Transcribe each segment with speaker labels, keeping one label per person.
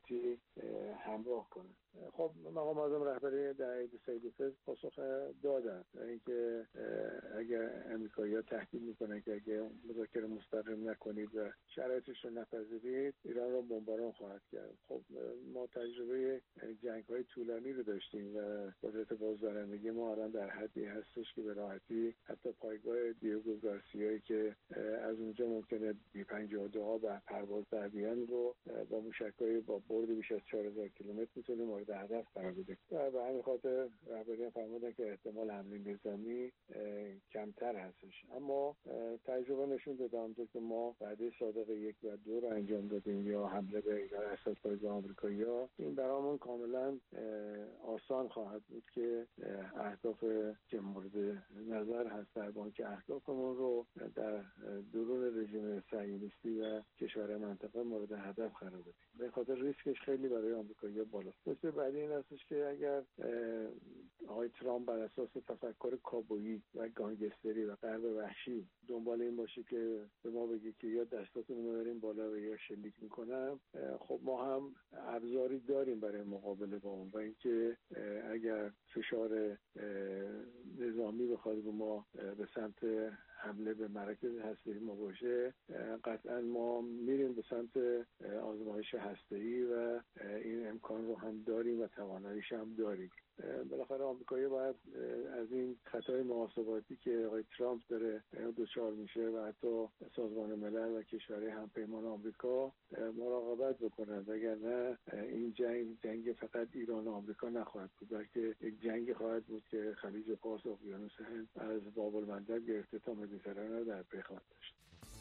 Speaker 1: امنیتی همراه کنه. خب مقام معظم رهبری در عید سیدفطر پاسخ دادن اینکه اگر امریکایی‌ها تهدید میکنن که اگر مذاکره مستقیم نکنید و شرایطش رو نپذیرید ایران رو بمباران خواهد کرد. خب ما تجربه جنگ‌های طولانی رو داشتیم و قدرت بازدارندگی ما الان در حدی هستش که به راحتی حتی پایگاه دیگو گارسیایی که از اونجا ممکنه B-52 ها به پرواز در بیان رو با موشک‌های با برد بیش از 4000 کیلومتر میتونه مورد هدف قرار بده. و به همین خاطر رهبری فرمودن که احتمال حمله نظامی کمتر هستش. اما تجربه نشون داده همونطور که ما وعده صادق 1 و 2 رو انجام دادیم یا حمله به ایران اساس پایگاه آمریکایی‌ها، این برامون کاملا آسان خواهد بود که اهداف که مورد نظر هست در بانک اهدافمون رو در درون رژیم صهیونیستی و کشور منطقه مورد هدف قرار بدیم. به خاطر ریسکش خیلی برای آمریکایی‌ها بالاست. نکته بعدی این هستش که اگر آقای ترامپ بر اساس تفکر کابویی و گانگستری و غرب وحشی دنبال این باشه که به ما بگه که یا دستاتون رو ببریم بالا و یا شلیک میکنم، خب ما هم ابزاری داریم برای مقابله با اون و اینکه اگر فشار نظامی بخواد به ما به سمت حمله به مراکز هسته‌ای ما باشه، قطعا ما میریم به سمت آزمایش هسته‌ای و این امکان رو هم داریم و تواناییش هم داریم. بالاخره آمریکایی باید از این خطای محاسباتی که آقای ترامپ داره دچار میشه و حتی سازمان ملل و کشورهای همپیمان آمریکا مراقبت بکنند، وگرنه این جنگ فقط ایران و آمریکا نخواهد بود، بلکه یک جنگ خواهد بود که خلیج فارس و اقیانوس هند از باب المندب گرفته تا مدیترانه در پی خواهد داشت.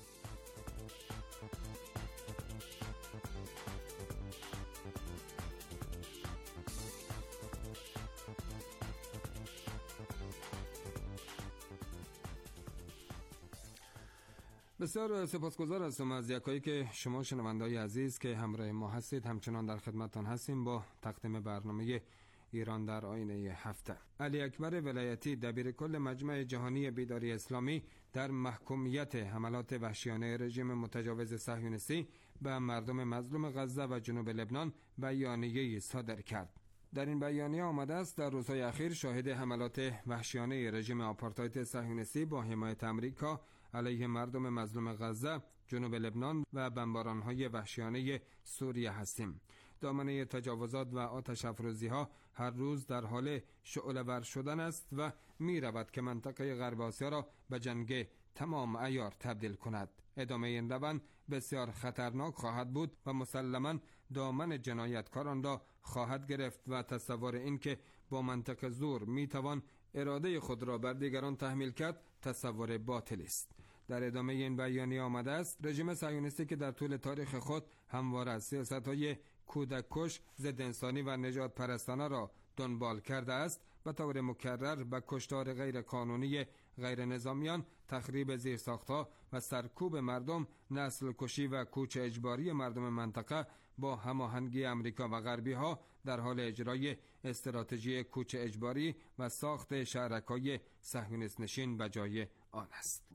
Speaker 2: بسیار سپاسگزار هستم از یکایی که شما شنونده‌های عزیز که همراه ما هستید. همچنان در خدمتتان هستیم با تقدیم برنامه ایران در آینه هفته. علی اکبر ولایتی دبیرکل مجمع جهانی بیداری اسلامی در محکومیت حملات وحشیانه رژیم متجاوز صهیونیستی به مردم مظلوم غزه و جنوب لبنان بیانیه‌ای صادر کرد. در این بیانیه آمده است در روزهای اخیر شاهد حملات وحشیانه رژیم آپارتاید صهیونیستی با حمایت آمریکا علیه مردم مظلوم غزه، جنوب لبنان و بمباران‌های وحشیانه سوریه هستیم. دامنه تجاوزات و آتش افروزی‌ها هر روز در حال شعله‌ور شدن است و می‌رود که منطقه غرب آسیا را به جنگ تمام عیار تبدیل کند. ادامه این روند بسیار خطرناک خواهد بود و مسلماً دامن جنایتکاران را خواهد گرفت و تصور این که با منطق زور میتوان اراده خود را بر دیگران تحمیل کرد تصور باطلی است. در ادامه این بیانیه آمده است رژیم صهیونیستی که در طول تاریخ خود همواره از سیاست‌های کودک‌کش، ضد انسانی و نجات پرستانه را دنبال کرده است و طور مکرر به کشتار غیر قانونی غیر نظامیان، تخریب زیرساخت‌ها و سرکوب مردم، نسل کشی و کوچ اجباری مردم منطقه با هماهنگی امریکا و غربی‌ها در حال اجرای استراتژی کوچ اجباری و ساخت شهرک‌های صهیونیست نشین به جای آن است.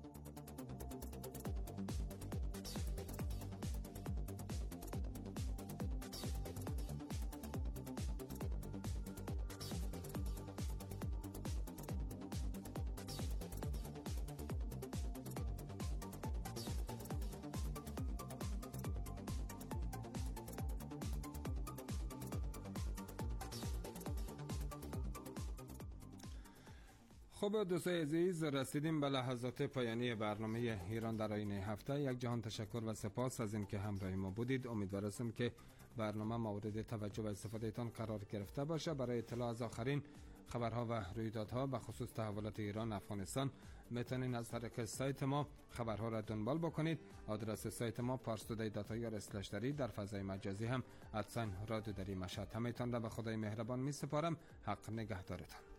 Speaker 2: خب دوستای عزیز، رسیدیم به لحظات پایانی برنامه ایران در آینه هفته. یک جهان تشکر و سپاس از اینکه همراه ما بودید. امیدوارم که برنامه مورد توجه و استفاده تان قرار گرفته باشه. برای اطلاع از آخرین خبرها و رویدادها به خصوص تحولات ایران افغانستان میتونید از طریق سایت ما خبرها را دنبال بکنید. آدرس سایت ما parstoday.ir/dari، در فضای مجازی هم @رادیو مشهد. همتان را به خدای مهربان می سپارم. حق نگهدارتان.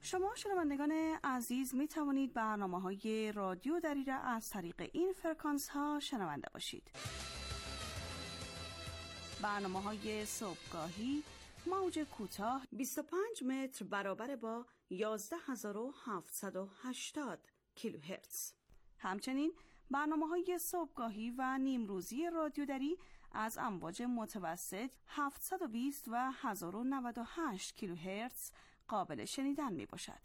Speaker 3: شما شنوندگان عزیز می توانید برنامه‌های رادیو دری را از طریق این فرکانس ها شنونده باشید. برنامه‌های صبحگاهی موج کوتاه 25 متر برابر با 11780 کیلوهرتز. همچنین برنامه‌های صبحگاهی و نیمروزی رادیو دری از امواج متوسط 720 و 1098 کیلوهرتز قابل شنیدن می باشد.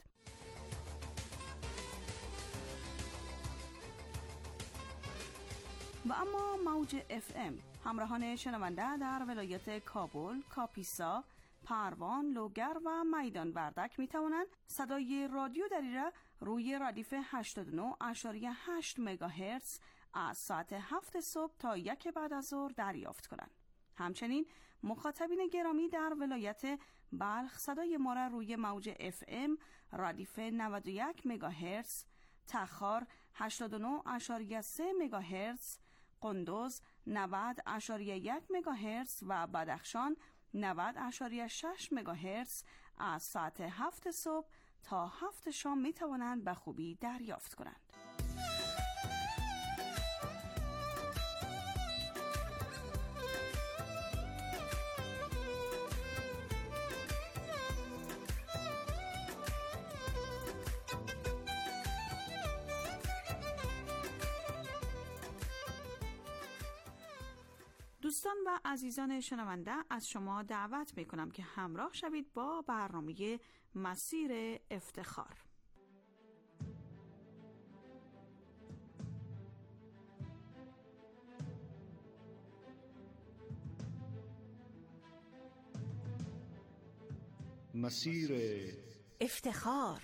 Speaker 3: و اما موج FM همراهان شنونده در ولایت کابل، کاپیسا، پروان، لوگر و میدان وردک می توانند صدای رادیو دری را روی ردیف 89.8 مگاهرتز از ساعت 7 صبح تا 1 بعد از ظهر دریافت کنند. همچنین مخاطبین گرامی در ولایت بلخ صدای ما را روی موج FM ردیف 91 مگاهرتز، تخار 89.3 مگاهرتز، قندوز 90.1 مگاهرتز و بدخشان 90.6 مگاهرتز از ساعت 7 صبح تا 7 شام می توانند به خوبی دریافت کنند. دوستان و عزیزان شنونده، از شما دعوت میکنم که همراه شوید با برنامه مسیر افتخار.
Speaker 4: مسیر افتخار.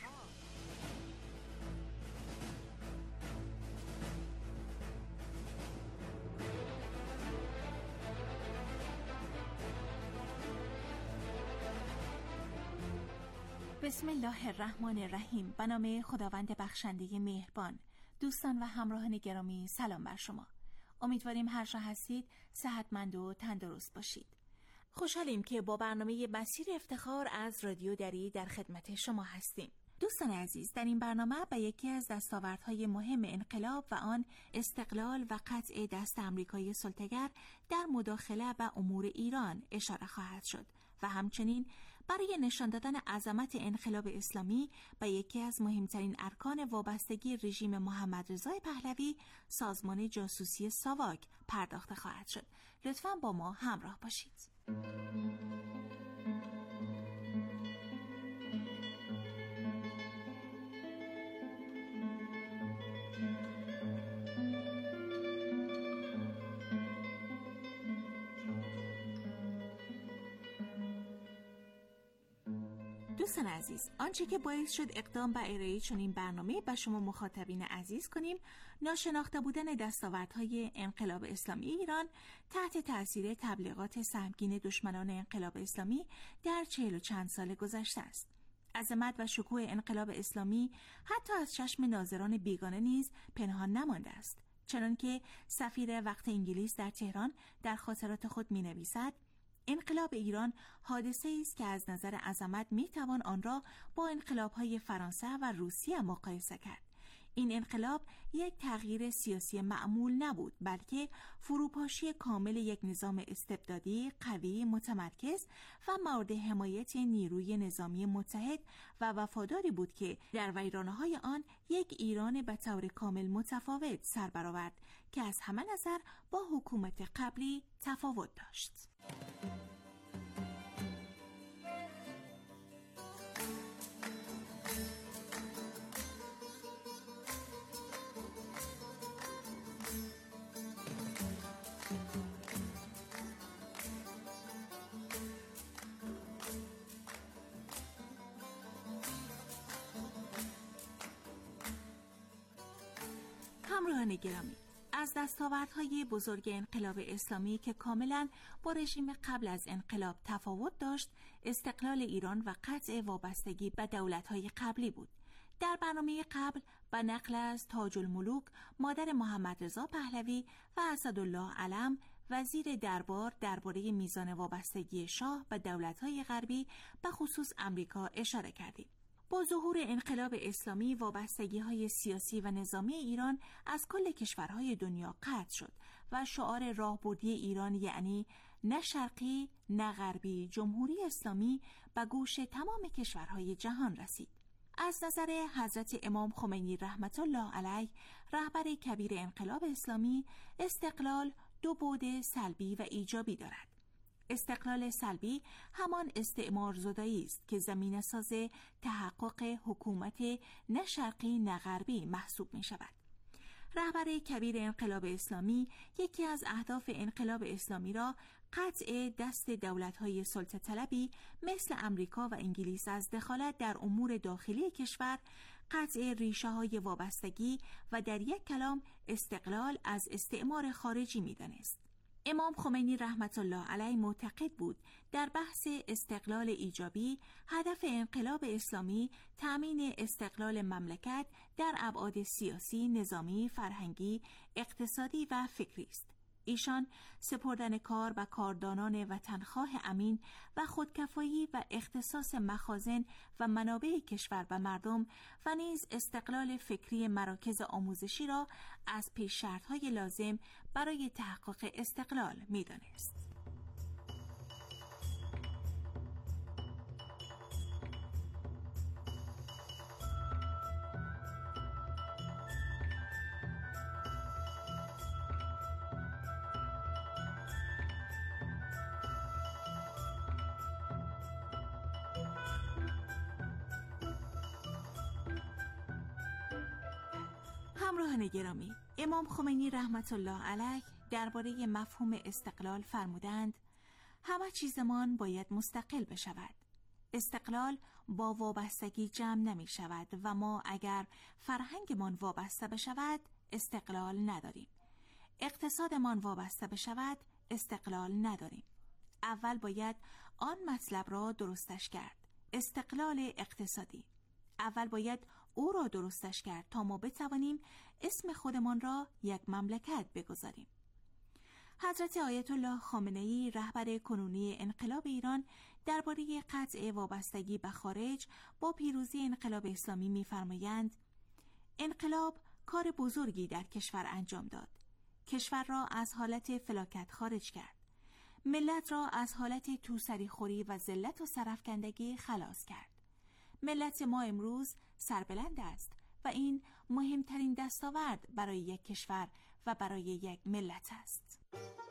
Speaker 5: بسم الله الرحمن الرحیم. به نام خداوند بخشنده مهربان. دوستان و همراهان گرامی، سلام بر شما. امیدواریم هر جا هستید صحتمند و تندرست باشید. خوشحالیم که با برنامه مسیر افتخار از رادیو دری در خدمت شما هستیم. دوستان عزیز، در این برنامه به یکی از دستاوردهای مهم انقلاب و آن استقلال و قطع دست آمریکای سلطه‌گر در مداخله به امور ایران اشاره خواهد شد و همچنین برای نشان دادن عظمت انقلاب اسلامی به یکی از مهمترین ارکان وابستگی رژیم محمد رضا پهلوی، سازمان جاسوسی ساواک، پرداخته خواهد شد. لطفاً با ما همراه باشید. دوستان عزیز، آنچه که باعث شد اقدام به ارائه چنین برنامه به شما مخاطبین عزیز کنیم، ناشناخته بودن دستاوردهای انقلاب اسلامی ایران تحت تأثیر تبلیغات سهمگین دشمنان انقلاب اسلامی در 40 و چند سال گذشته است. عظمت و شکوه انقلاب اسلامی حتی از چشم ناظران بیگانه نیز پنهان نمانده است، چنانکه سفیر وقت انگلیس در تهران در خاطرات خود می‌نویسد: انقلاب ایران حادثه است که از نظر عظمت میتوان آن را با انقلاب‌های فرانسه و روسیه مقایسه کرد. این انقلاب یک تغییر سیاسی معمول نبود، بلکه فروپاشی کامل یک نظام استبدادی قوی، متمرکز و مورد حمایت نیروی نظامی متحد و وفاداری بود که در ویرانه‌های آن یک ایران به طور کامل متفاوت سر برآورد که از همه نظر با حکومت قبلی تفاوت داشت. همراهان گرامی، از دستاوردهای بزرگ انقلاب اسلامی که کاملا با رژیم قبل از انقلاب تفاوت داشت، استقلال ایران و قطع وابستگی به دولت‌های قبلی بود. در برنامه قبل با نقل از تاج الملوک مادر محمد رضا پهلوی و اسدالله علم وزیر دربار درباره میزان وابستگی شاه به دولت‌های غربی به خصوص آمریکا اشاره کردیم. با ظهور انقلاب اسلامی وابستگی‌های سیاسی و نظامی ایران از کل کشورهای دنیا قطع شد و شعار راهبردی ایران یعنی نه شرقی نه غربی جمهوری اسلامی به گوش تمام کشورهای جهان رسید. از نظر حضرت امام خمینی رحمت الله علیه رهبر کبیر انقلاب اسلامی، استقلال دو بعد سلبی و ایجابی دارد. استقلال سلبی همان استعمارزدایی است که زمینه‌ساز تحقق حکومت نه شرقی نه غربی محسوب می شود. رهبر کبیر انقلاب اسلامی یکی از اهداف انقلاب اسلامی را قطع دست دولت‌های سلطه طلبی مثل امریکا و انگلیس از دخالت در امور داخلی کشور، قطع ریشه‌های وابستگی و در یک کلام استقلال از استعمار خارجی می‌دانست. امام خمینی رحمت الله علیه معتقد بود در بحث استقلال ایجابی هدف انقلاب اسلامی تأمین استقلال مملکت در ابعاد سیاسی، نظامی، فرهنگی، اقتصادی و فکری است. ایشان سپردن کار و کاردانان وطنخواه امین و خودکفایی و اختصاص مخازن و منابع کشور و مردم و نیز استقلال فکری مراکز آموزشی را از پیش شرط‌های لازم برای تحقق استقلال می‌دانست. همراهان گرامی، امام خمینی رحمت الله علیه درباره مفهوم استقلال فرمودند: همه چیزمان باید مستقل بشود. استقلال با وابستگی جمع نمی شود و ما اگر فرهنگمان وابسته بشود استقلال نداریم. اقتصادمان وابسته بشود استقلال نداریم. اول باید آن مطلب را درستش کرد، استقلال اقتصادی. اول باید او را درستش کرد تا ما بتوانیم اسم خودمان را یک مملکت بگذاریم. حضرت آیت الله خامنه‌ای رهبر کنونی انقلاب ایران درباره قطع وابستگی به خارج با پیروزی انقلاب اسلامی می‌فرمایند: انقلاب کار بزرگی در کشور انجام داد. کشور را از حالت فلاکت خارج کرد. ملت را از حالت توسریخوری و ذلت و سرافکندگی خلاص کرد. ملت ما امروز سربلند است و این مهمترین دستاورد برای یک کشور و برای یک ملت است.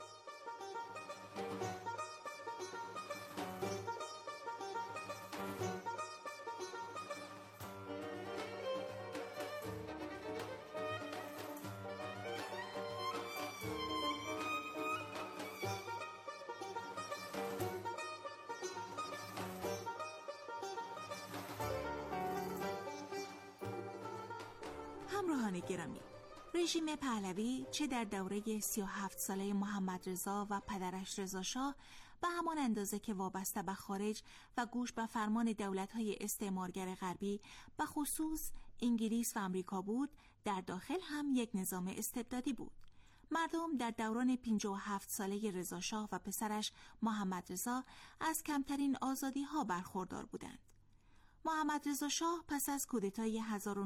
Speaker 5: همراهان گرامی، رژیم پهلوی چه در دوره 37 ساله محمد رضا و پدرش رضا شاه به همان اندازه که وابسته به خارج و گوش به فرمان دولت‌های استعمارگر غربی به خصوص انگلیس و آمریکا بود، در داخل هم یک نظام استبدادی بود. مردم در دوران 57 ساله رضا شاه و پسرش محمد رضا از کمترین آزادی‌ها برخوردار بودند. محمد رضا شاه پس از کودتای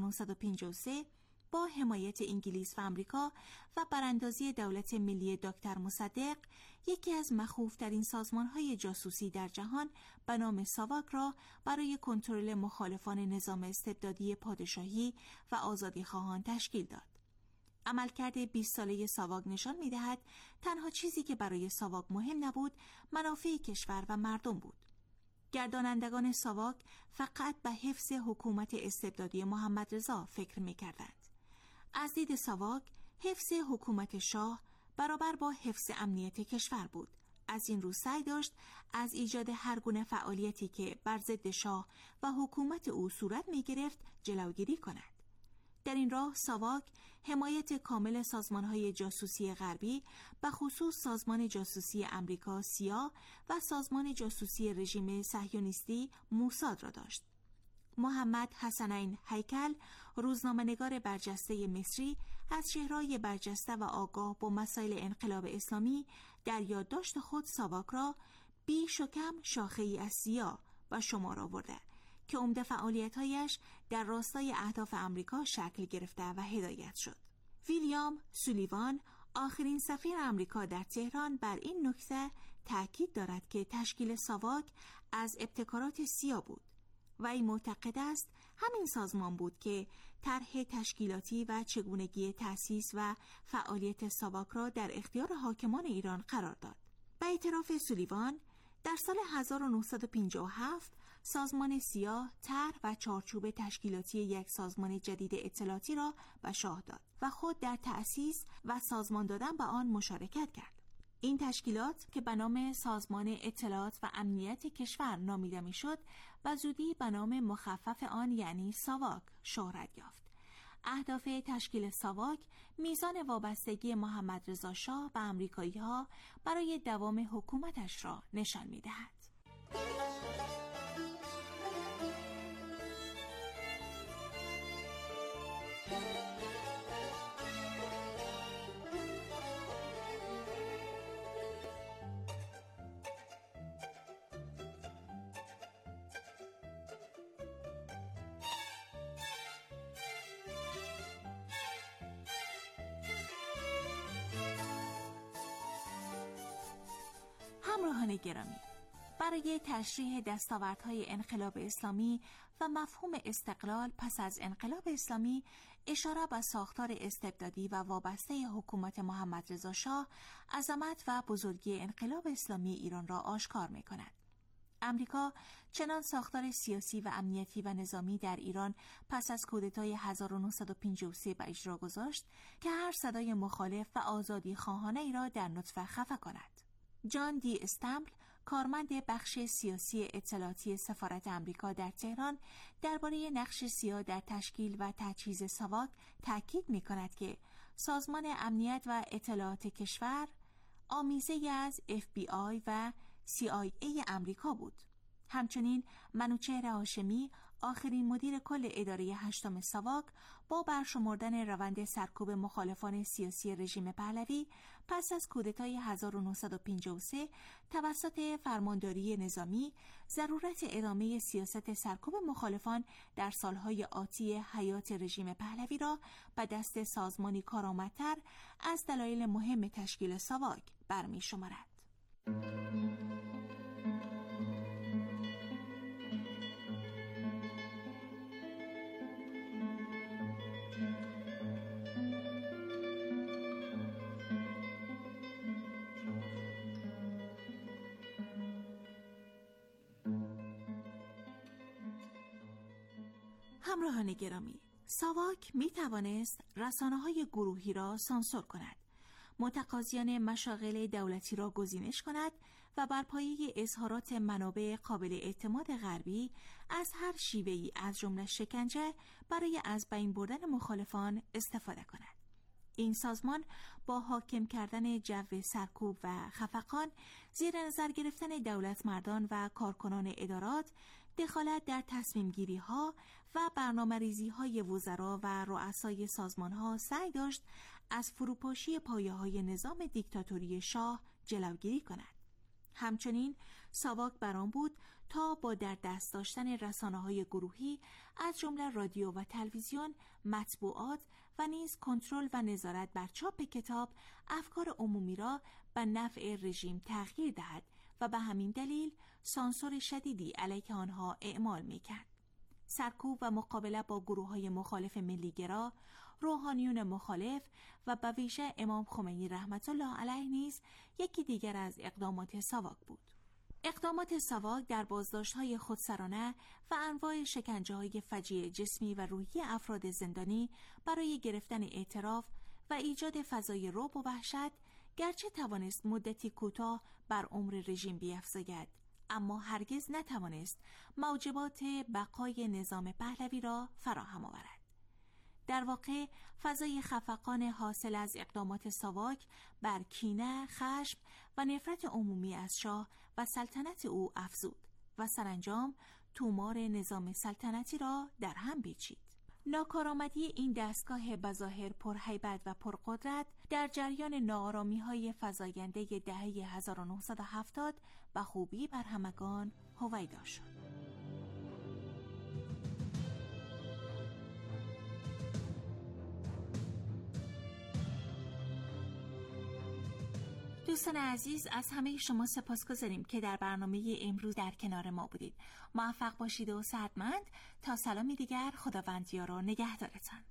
Speaker 5: 1953 با حمایت انگلیس و آمریکا و براندازی دولت ملی دکتر مصدق، یکی از مخوف‌ترین سازمان‌های جاسوسی در جهان به نام ساواک را برای کنترل مخالفان نظام استبدادی پادشاهی و آزادیخواهان تشکیل داد. عملکرد 20 ساله ساواک نشان می‌دهد تنها چیزی که برای ساواک مهم نبود، منافع کشور و مردم بود. گردانندگان ساواک فقط به حفظ حکومت استبدادی محمد رضا فکر می‌کردند. از دید ساواک، حفظ حکومت شاه برابر با حفظ امنیت کشور بود. از این رو سعی داشت از ایجاد هر گونه فعالیتی که بر ضد شاه و حکومت او صورت می‌گرفت جلوگیری کند. در این راه ساواک حمایت کامل سازمان‌های جاسوسی غربی، به خصوص سازمان جاسوسی امریکا سیا و سازمان جاسوسی رژیم صهیونیستی موساد را داشت. محمد حسنین هیکل، روزنامه‌نگار برجسته مصری، از چهره‌های برجسته و آگاه با مسائل انقلاب اسلامی، در یادداشت خود ساواک را بیش و کم شاخه‌ای از سیا به شمار آورده که عمده فعالیت‌هایش در راستای اهداف آمریکا شکل گرفته و هدایت شد. ویلیام سولیوان، آخرین سفیر آمریکا در تهران، بر این نکته تأکید دارد که تشکیل ساواک از ابتکارات سیا بود و این معتقد است همین سازمان بود که طرح تشکیلاتی و چگونگی تأسیس و فعالیت ساواک را در اختیار حاکمان ایران قرار داد. به اعتراف سولیوان، در سال 1957 سازمان سیا طرح و چارچوب تشکیلاتی یک سازمان جدید اطلاعاتی را به شاه داد و خود در تأسیس و سازمان دادن به آن مشارکت کرد. این تشکیلات که به نام سازمان اطلاعات و امنیت کشور نامیده میشد و زودی به نام مخفف آن یعنی ساواک شهرت یافت. اهداف تشکیل ساواک میزان وابستگی محمد رضا شاه به آمریکایی‌ها برای دوام حکومتش را نشان می‌دهد. همراهان گرامی، برای تشریح دستاوردهای انقلاب اسلامی و مفهوم استقلال پس از انقلاب اسلامی اشاره به ساختار استبدادی و وابسته حکومت محمد رضا شاه، عظمت و بزرگی انقلاب اسلامی ایران را آشکار می‌کند. امریکا چنان ساختار سیاسی و امنیتی و نظامی در ایران پس از کودتای 1953 به اجرا گذاشت که هر صدای مخالف و آزادی خواهانه ای را در نطفه خفه کند. جان دی استمبل، کارمند بخش سیاسی اطلاعاتی سفارت آمریکا در تهران، درباره نقش سیا در تشکیل و تجهیز ساواک تاکید می‌کند که سازمان امنیت و اطلاعات کشور آمیزه از FBI و CIA آمریکا بود. همچنین منوچهر هاشمی، آخرین مدیر کل اداره 8 ساواک، با برشمردن روند سرکوب مخالفان سیاسی رژیم پهلوی پس از کودتای 1953 توسط فرمانداری نظامی، ضرورت ادامه سیاست سرکوب مخالفان در سالهای آتی حیات رژیم پهلوی را به دست سازمانی کارآمدتر از دلایل مهم تشکیل ساواک برمی‌شمارد. همراهان گرامی، ساواک می توانست رسانه‌های گروهی را سانسور کند، متقاضیان مشاغل دولتی را گزینش کند و بر پایه اظهارات منابع قابل اعتماد غربی از هر شیوه‌ای از جمله شکنجه برای از بین بردن مخالفان استفاده کند. این سازمان با حاکم کردن جو سرکوب و خفقان، زیر نظر گرفتن دولتمردان و کارکنان ادارات، دخالت در تصمیم گیری ها و برنامه ریزی های وزرا و رؤسای سازمان ها سعی داشت از فروپاشی پایه های نظام دیکتاتوری شاه جلوگیری کند. همچنین ساواک بران بود تا با در دست داشتن رسانه‌های گروهی از جمله رادیو و تلویزیون، مطبوعات و نیز کنترل و نظارت بر چاپ کتاب، افکار عمومی را به نفع رژیم تغییر دهد و به همین دلیل سانسور شدیدی علیه آنها اعمال می‌کرد. سرکوب و مقابله با گروه‌های مخالف ملی‌گرا، روحانیون مخالف و به ویژه امام خمینی رحمت الله علیه نیز یکی دیگر از اقدامات ساواک بود. اقدامات ساواک در بازداشت‌های خودسرانه و انواع شکنجه‌های فجیع جسمی و روحی افراد زندانی برای گرفتن اعتراف و ایجاد فضای رعب و وحشت، گرچه توانست مدتی کوتاه بر عمر رژیم بیفزاید، اما هرگز نتوانست موجبات بقای نظام پهلوی را فراهم آورد. در واقع فضای خفقان حاصل از اقدامات ساواک بر کینه، خشم و نفرت عمومی از شاه و سلطنت او افزود و سرانجام تومار نظام سلطنتی را در هم پیچید. ناکارآمدی این دستگاه بظاهر پرهیبت و پرقدرت در جریان ناآرامی‌های فزاینده دهه 1970 به خوبی بر همگان هویدا شد. دوستان عزیز، از همه شما سپاسگزاریم که در برنامه امروز در کنار ما بودید. موفق باشید و سعادتمند. تا سلامی دیگر، خداوند یار و نگهدارتان.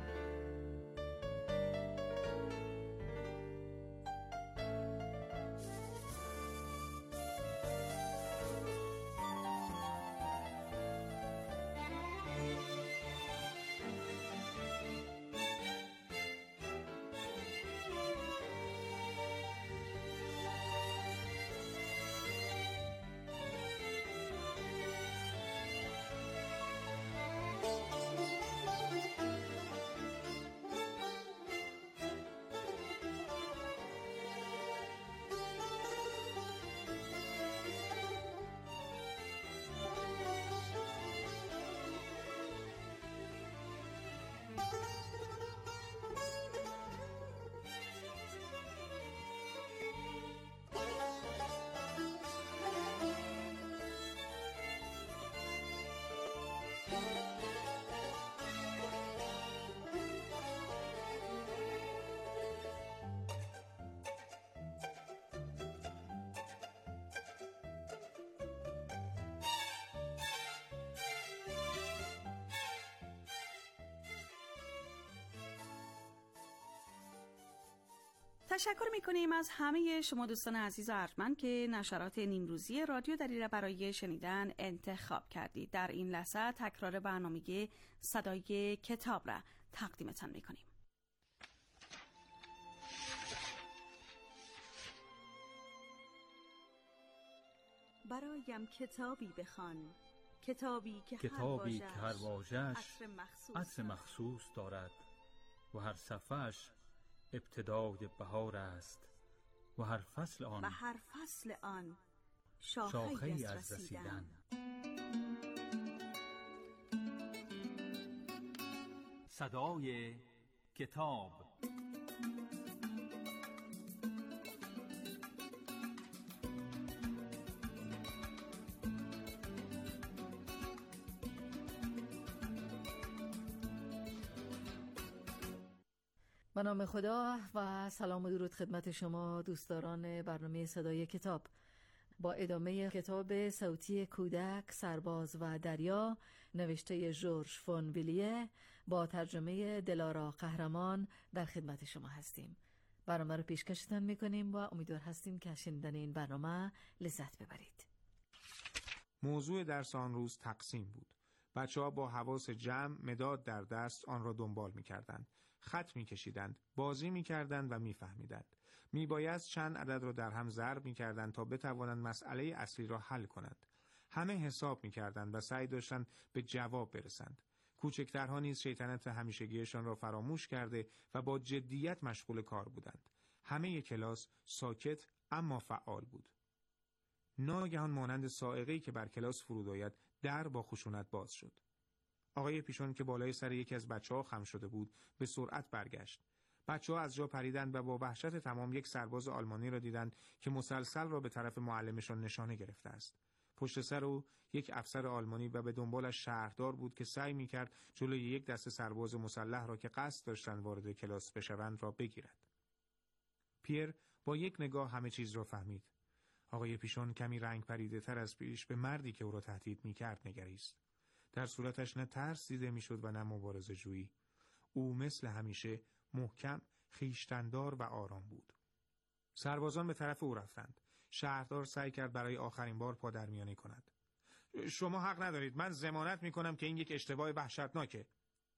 Speaker 3: تشکر میکنیم از همه شما دوستان عزیز و ارجمند که نشرات نیمروزی رادیو دری را برای شنیدن انتخاب کردید. در این لحظه تکرار برنامه صدای کتاب را تقدیمتان میکنیم. برایم کتابی بخوان، کتابی که هر واژه‌اش عطر مخصوص دارد
Speaker 6: و هر صفحه‌اش ابتدای بهار است و هر فصل آن شاخه‌ای از رسیدن. صدای کتاب.
Speaker 7: به نام خدا و سلام و درود خدمت شما دوستداران برنامه صدای کتاب. با ادامه کتاب صوتی کودک، سرباز و دریا نوشته ژورژ فون ویلیه با ترجمه دلارا قهرمان در خدمت شما هستیم. برنامه رو پیشکشتان میکنیم و امیدوار هستیم که شنیدن این برنامه لذت ببرید.
Speaker 8: موضوع درس آن روز تقسیم بود. بچه‌ها با حواس جمع مداد در دست آن را دنبال می‌کردند. خط می‌کشیدند، بازی می‌کردند و می‌فهمیدند. میبایست چند عدد را در هم ضرب می‌کردند تا بتوانند مسئله اصلی را حل کنند. همه حساب می‌کردند و سعی داشتند به جواب برسند. کوچکترها نیز شیطنت همیشگیشان را فراموش کرده و با جدیت مشغول کار بودند. همه کلاس ساکت اما فعال بود. ناگهان مانند صاعقه‌ای که بر کلاس فرود آید، در با خشونت باز شد. آقای پیشون که بالای سر یکی از بچه‌ها خم شده بود، به سرعت برگشت. بچه‌ها از جا پریدند و با وحشت تمام یک سرباز آلمانی را دیدند که مسلسل را به طرف معلمشان نشانه گرفته است. پشت سر او یک افسر آلمانی و به دنبالش شهردار بود که سعی می‌کرد جلوی یک دسته سرباز مسلح را که قصد داشتند وارد کلاس بشوند را بگیرد. پیر با یک نگاه همه چیز را فهمید. آقای پیشون کمی رنگ پریده تر از پیش به مردی که او را تهدید می‌کرد نگریست. در صورتش نه ترس دیده می‌شد و نه مبارزه جویی. او مثل همیشه محکم، خویشتن‌دار و آرام بود. سربازان به طرف او رفتند. شهردار سعی کرد برای آخرین بار پادرمیانی کند. شما حق ندارید. من ضمانت می‌کنم که این یک اشتباه وحشتناکه.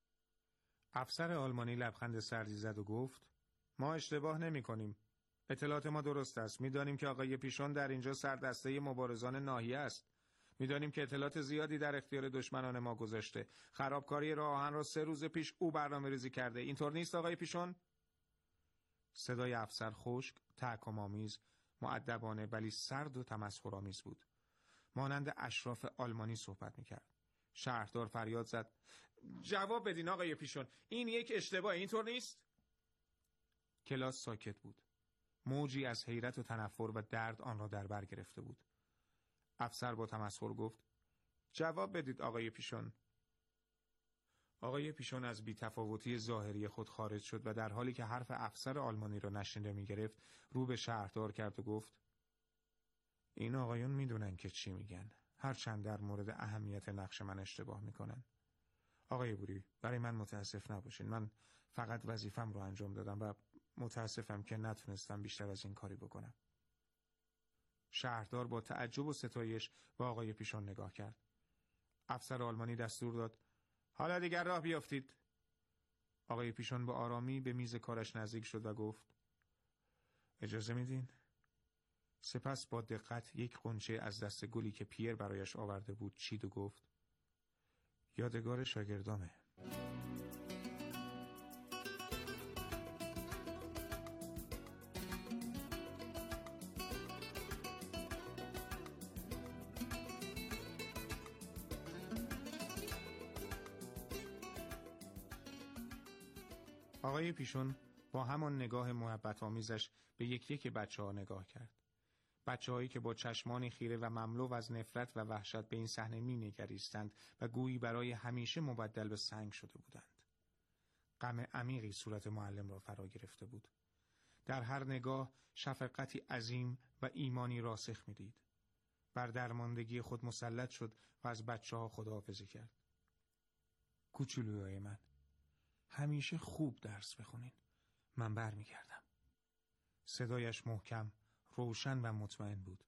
Speaker 8: افسر آلمانی لبخند سردی زد و گفت: ما اشتباه نمی‌کنیم. اطلاعات ما درست است. می‌دانیم که آقای پیشون در اینجا سردسته مبارزان ناحیه است. می‌دانیم که اطلاعات زیادی در اختیار دشمنان ما گذاشته. خرابکاری راه آهن را 3 روز پیش او برنامه‌ریزی کرده. اینطور نیست آقای پیشون؟ صدای افسر خشک، تحکم‌آمیز، مؤدبانه ولی سرد و تمسخرآمیز بود. مانند اشراف آلمانی صحبت می‌کرد. شهردار فریاد زد: جواب بدین آقای پیشون. این یک اشتباه، اینطور نیست؟ کلاس ساکت بود. موجی از حیرت و تنفر و درد آن را در بر گرفته بود. افسر با تمسخر گفت: جواب بدید آقای پیشون. آقای پیشون از بی‌تفاوتی ظاهری خود خارج شد و در حالی که حرف افسر آلمانی را نشنیده می‌گرفت، رو به شهردار کرد و گفت: این آقایون میدونن که چی میگن، هرچند در مورد اهمیت نقش من اشتباه میکنن. آقای بوری، برای من متاسف نباشین، من فقط وظیفم رو انجام دادم و متاسفم که نتونستم بیشتر از این کاری بکنم. شهردار با تعجب و ستایش به آقای پیشون نگاه کرد. افسر آلمانی دستور داد: حالا دیگر راه بیافتید. آقای پیشون به آرامی به میز کارش نزدیک شد و گفت: اجازه میدین؟ سپس با دقت یک غنچه از دست گلی که پیر برایش آورده بود چید و گفت: یادگار شاگردامه. آقای پیشون با همان نگاه محبت آمیزش به یک بچه‌ها نگاه کرد. بچه‌هایی که با چشمانی خیره و مملو از نفرت و وحشت به این صحنه می‌نگریستند و گویی برای همیشه مبدل به سنگ شده بودند. غم عمیقی صورت معلم را فرا گرفته بود. در هر نگاه شفقتی عظیم و ایمانی راسخ می‌دید. بر درماندگی خود مسلط شد و از بچه‌ها خداحافظی کرد. کوچولوهای من، همیشه خوب درس بخونین. من برمیگردم. صدایش محکم، روشن و مطمئن بود.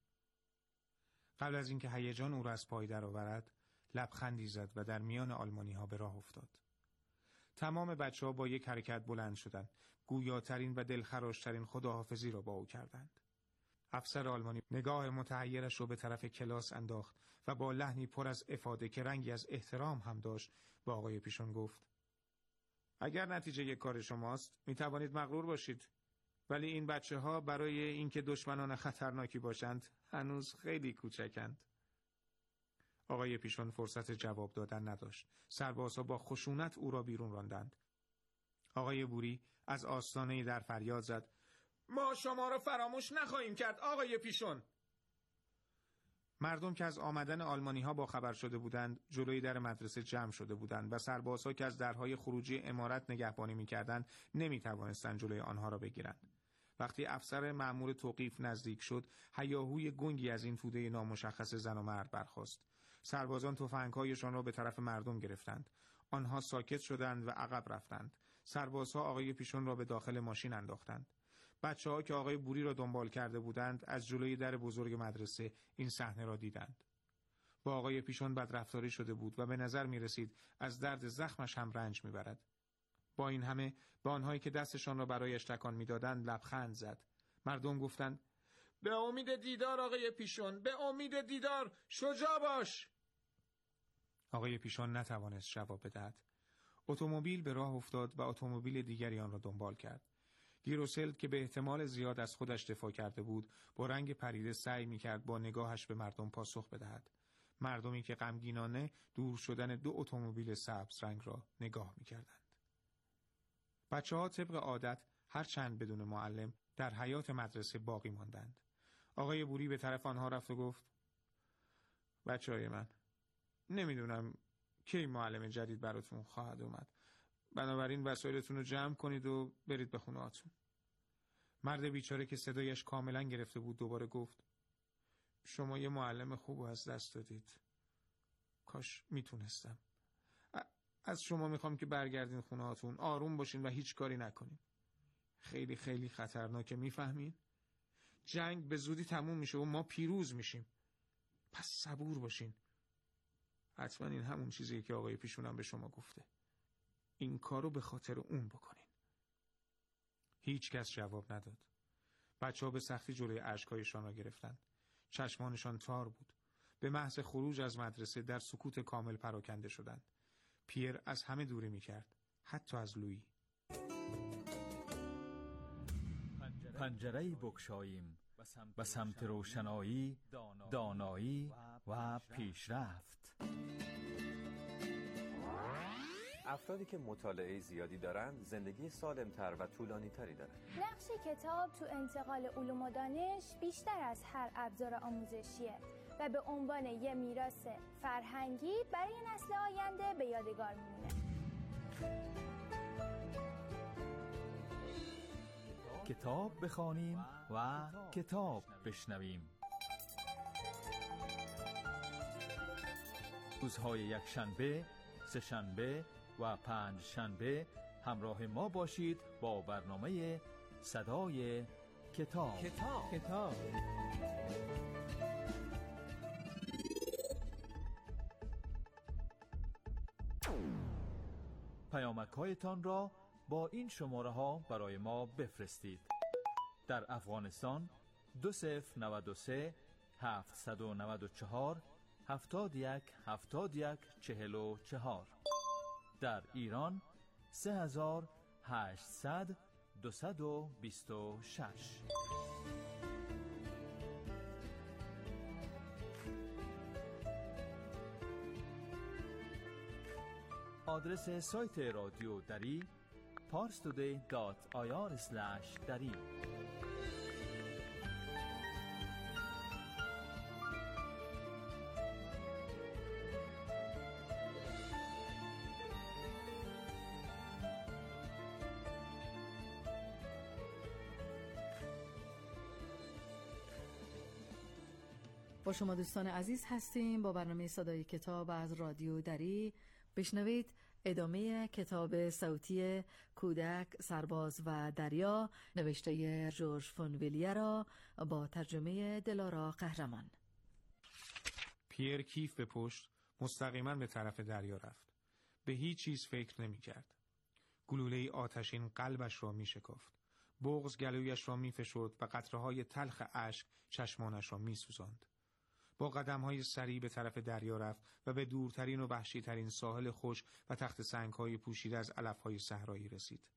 Speaker 8: قبل از اینکه هیجان او را از پای درآورد، لبخندی زد و در میان آلمانی‌ها به راه افتاد. تمام بچه‌ها با یک حرکت بلند شدند، گویاترین و دلخراشترین خداحافظی را با او کردند. افسر آلمانی نگاه متحیرش را به طرف کلاس انداخت و با لحنی پر از افاده که رنگی از احترام هم داشت با آقای پیشون گفت: اگر نتیجه کار شماست می توانید مغرور باشید، ولی این بچه‌ها برای اینکه دشمنان خطرناکی باشند هنوز خیلی کوچکند. آقای پیشون فرصت جواب دادن نداشت. سربازها با خشونت او را بیرون راندند. آقای بوری از آستانه در فریاد زد: ما شما را فراموش نخواهیم کرد آقای پیشون. مردم که از آمدن آلمانی‌ها با خبر شده بودند جلوی در مدرسه جمع شده بودند و سربازها که از درهای خروجی عمارت نگهبانی می‌کردند نمی‌توانستند جلوی آنها را بگیرند. وقتی افسر مأمور توقیف نزدیک شد، هیاهوی گنگی از این توده نامشخص زن و مرد برخاست. سربازان تفنگ‌هایشان را به طرف مردم گرفتند. آنها ساکت شدند و عقب رفتند. سربازها آقای پیشون را به داخل ماشین انداختند. بچه‌ها که آقای بوری را دنبال کرده بودند از جلوی در بزرگ مدرسه این صحنه را دیدند. با آقای پیشون بدرفتاری شده بود و به نظر می رسید از درد زخمش هم رنج می برد. با این همه به آنهایی که دستشان را برایش تکان می دادند لبخند زد. مردم گفتند: به امید دیدار آقای پیشون، به امید دیدار، شجاع باش. آقای پیشون نتوانست جواب بدهد. اتومبیل به راه افتاد و اتومبیل دیگری آن را دنبال کرد. گیروسلد که به احتمال زیاد از خودش دفاع کرده بود با رنگ پریده سعی می‌کرد با نگاهش به مردم پاسخ بدهد. مردمی که غمگینانه دور شدن دو اتومبیل سبز رنگ را نگاه می‌کردند. بچه‌ها طبق عادت هر چند بدون معلم در حیاط مدرسه باقی ماندند. آقای بوری به طرف آنها رفت و گفت: بچه‌های من، نمیدونم کی معلم جدید براتون خواهد اومد. بنابراین وسایلتون رو جمع کنید و برید به خونه هاتون. مرد بیچاره که صدایش کاملا گرفته بود دوباره گفت: شما یه معلم خوب از دست دادید. کاش میتونستم. از شما میخوام که برگردین خونه هاتون، آروم باشین و هیچ کاری نکنین. خیلی خیلی خطرناکه، میفهمین؟ جنگ به زودی تموم میشه و ما پیروز میشیم. پس صبور باشین. حتما این همون چیزیه که آقای پیشونم به شما گفته. این کارو به خاطر اون بکنین. هیچ کس جواب نداد. بچه‌ها به سختی جلوی اشک‌هایشان را گرفتند. چشمانشان تار بود. به محض خروج از مدرسه در سکوت کامل پراکنده شدند. پیر از همه دوری می‌کرد، حتی از لویی.
Speaker 6: پنجره‌ای بگشاییم به سمت روشنایی، دانایی و پیشرفت.
Speaker 9: افرادی که مطالعه زیادی دارند زندگی سالم‌تر و طولانی‌تری دارند.
Speaker 10: نقش کتاب تو انتقال علوم و دانش بیشتر از هر ابزار آموزشیه و به عنوان یه میراث فرهنگی برای نسل آینده به یادگار میمونه.
Speaker 6: کتاب بخوانیم و کتاب بشنویم. روزهای یکشنبه، سه‌شنبه و پنجشنبه همراه ما باشید با برنامه صدای کتاب. پیامک‌هایتان را با این شماره ها برای ما بفرستید. در افغانستان 2093 794 71 71 44. در ایران 3800 226. آدرس سایت رادیو دری parstoday.ir/dari.
Speaker 7: با شما دوستان عزیز هستیم با برنامه صدای کتاب از رادیو دری. بشنوید ادامه کتاب صوتی کودک، سرباز و دریا نوشته ژورژ فونویلیه را با ترجمه دلارا قهرمان.
Speaker 8: پیر کیف به پشت مستقیما به طرف دریا رفت. به هیچ چیز فکر نمی کرد. گلوله آتشین قلبش را می شکافت. بغض گلویش را می فشرد و قطره‌های تلخ اشک چشمانش را می سوزاند. با قدم‌های سریع به طرف دریا رفت و به دورترین و وحشی‌ترین ساحل خشک و تخت سنگ‌های پوشیده از علف‌های صحرایی رسید.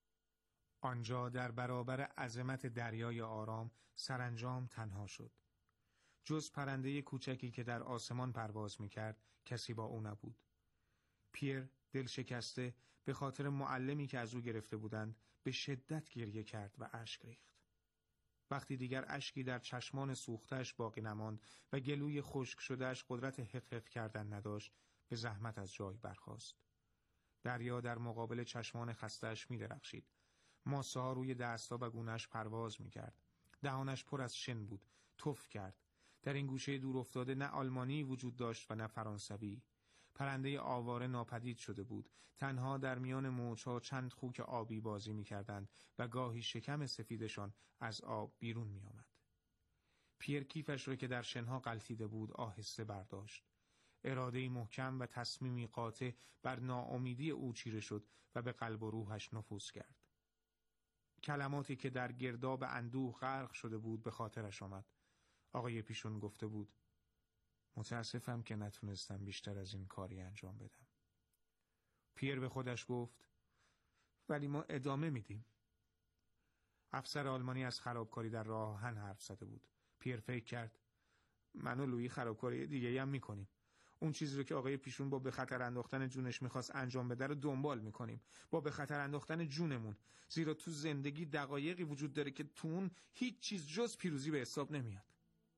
Speaker 8: آنجا در برابر عظمت دریای آرام سرانجام تنها شد. جز پرنده کوچکی که در آسمان پرواز می‌کرد کسی با او نبود. پیر دل شکسته به خاطر معلمی که از او گرفته بودند به شدت گریه کرد و اشک ریخت. وقتی دیگر اشکی در چشمان سوختش باقی نماند و گلوی خشک شدهش قدرت حق کردن نداشت، به زحمت از جای برخاست. دریا در مقابل چشمان خسته‌اش می‌درخشید. ماسه‌ها روی دستا و گونه‌اش پرواز می‌کرد. دهانش پر از شن بود، تف کرد. در این گوشه دور افتاده نه آلمانی وجود داشت و نه فرانسوی. پرنده آواره ناپدید شده بود. تنها در میان موج‌ها چند خوک آبی بازی می‌کردند و گاهی شکم سفیدشان از آب بیرون می‌آمد. پیر کیفش را که در شنها غلتیده بود آهسته برداشت. اراده‌ای محکم و تصمیمی قاطع بر ناامیدی او چیره شد و به قلب و روحش نفوذ کرد. کلماتی که در گرداب اندوه غرق شده بود به خاطرش آمد. آقای پیشون گفته بود: متاسفم که نتونستم بیشتر از این کاری انجام بدم. پیر به خودش گفت: ولی ما ادامه میدیم. افسر آلمانی از خرابکاری در راه آهن حرف زده بود. پیر فکر کرد: من و لویی خرابکاری دیگه هم میکنیم. اون چیزی رو که آقای پیشون با به خطر انداختن جونش میخواست انجام بده رو دنبال میکنیم. با به خطر انداختن جونمون. زیرا تو زندگی دقایقی وجود داره که تو اون هیچ چیز جز پیروزی به حساب نمیاد.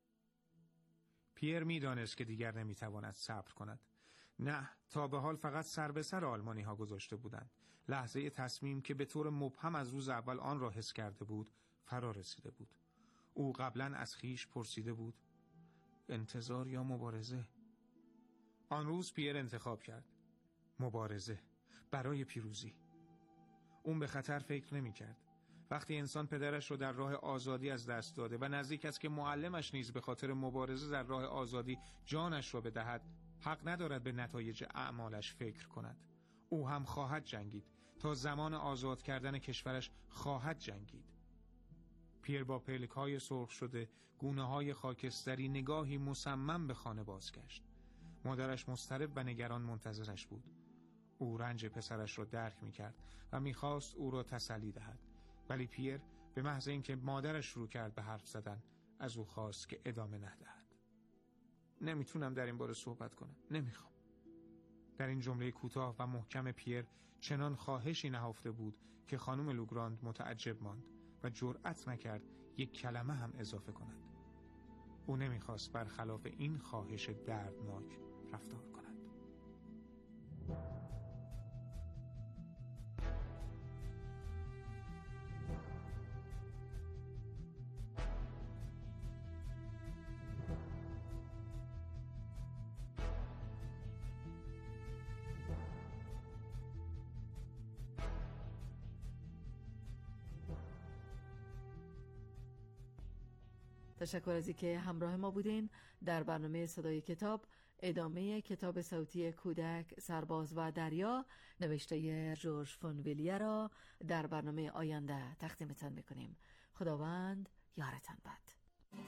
Speaker 8: پیر میدانست که دیگر نمیتواند صبر کند. نه، تا به حال فقط سر به سر آلمانی ها گذاشته بودند. لحظه تصمیم که به طور مبهم از روز اول آن را حس کرده بود فرا رسیده بود. او قبلا از خیش پرسیده بود: انتظار یا مبارزه؟ آن روز پیر انتخاب کرد: مبارزه برای پیروزی. اون به خطر فکر نمی کرد. وقتی انسان پدرش رو در راه آزادی از دست داده و نزدیک است که معلمش نیز به خاطر مبارزه در راه آزادی جانش را بدهد، حق ندارد به نتایج اعمالش فکر کند. او هم خواهد جنگید. تا زمان آزاد کردن کشورش خواهد جنگید. پیر با پلک‌های سرخ شده، گونه‌های خاکستری نگاهی مصمم به خانه بازگشت. مادرش مضطرب و نگران منتظرش بود. او رنج پسرش را درک می‌کرد و می‌خواست او را تسلی دهد. ولی پیر به محض اینکه مادرش شروع کرد به حرف زدن از او خواست که ادامه ندهد. نمیتونم در این باره صحبت کنم. نمیخوام. در این جمله کوتاه و محکم پیر چنان خواهشی نهفته بود که خانم لوگراند متعجب ماند و جرأت نکرد یک کلمه هم اضافه کند. او نمیخواست برخلاف این خواهش دردناک رفتار کند.
Speaker 7: تشکر از اینکه همراه ما بودین. در برنامه صدای کتاب ادامه کتاب صوتی کودک، سرباز و دریا نوشته جورج فون ویلیه را در برنامه آینده تقدیمتان میکنیم. خداوند یارتان باد.